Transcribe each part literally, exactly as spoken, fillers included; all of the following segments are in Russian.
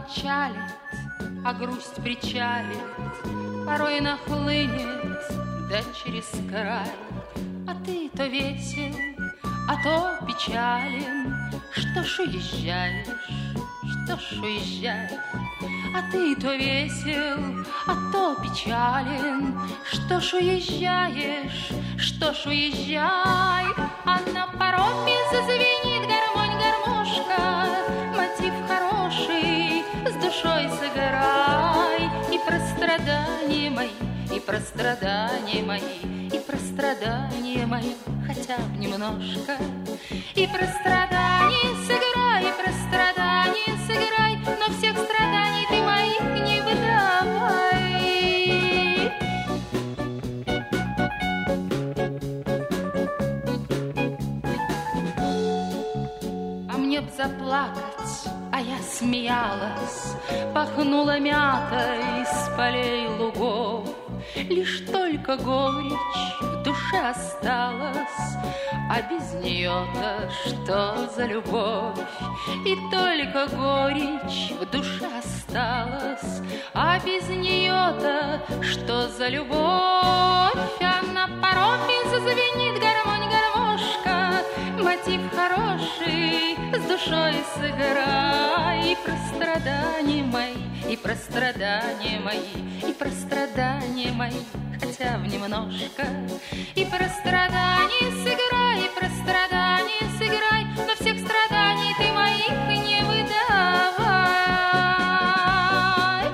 отчалит, а грусть причалит, порой нахлынет, да через край. А ты то весел, а то печален. Что ж уезжаешь, что ж уезжаешь? А ты то весел, а то печален. Что ж уезжаешь, что ж уезжай? А на пароме зазвенит гармонь, гармошка. Мотив хороший, с душой сыграй. И про страдания мои, и про страдания мои, и про страдания мои, хотя бы немножко. И про страдания сыграй, и про страдания сыграй, но всех страданий ты моих не выдавай. А мне б заплакать, а я смеялась, пахнула мятой с полей лугов. Лишь только горечь в душе осталась, а без нее-то что за любовь? И только горечь в душе осталась, а без нее-то что за любовь? А на пароме зазвенит гармонь, гармошка. Мотив хороший, с душой сыграй. И про страдания мои, и про страдания мои, и про страдания мои, хотя бы немножко. И про страдания сыграй, и про страдания сыграй, но всех страданий ты моих не выдавай.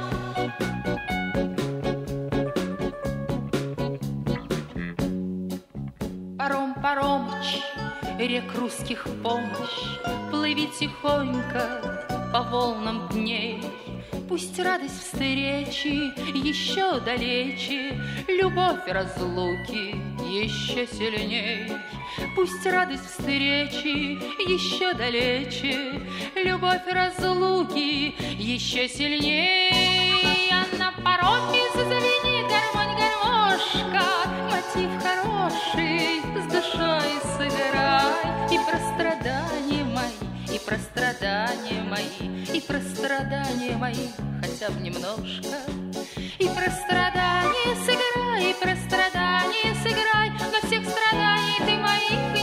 Паром, Паромыч, рек русских помощь, плыви тихонько по волнам дней. Пусть радость встречи еще далече, любовь разлуки еще сильней. Пусть радость встречи еще далече, любовь разлуки еще сильней. А на пароме зазвенит гармонь, гармошка. Мотив хороший, с душой сыграй. И про страдания мои, и про страдания мои, и про страдания мои, хотя бы немножко. И про страдания сыграй, и про страдания сыграй, но всех страданий ты моих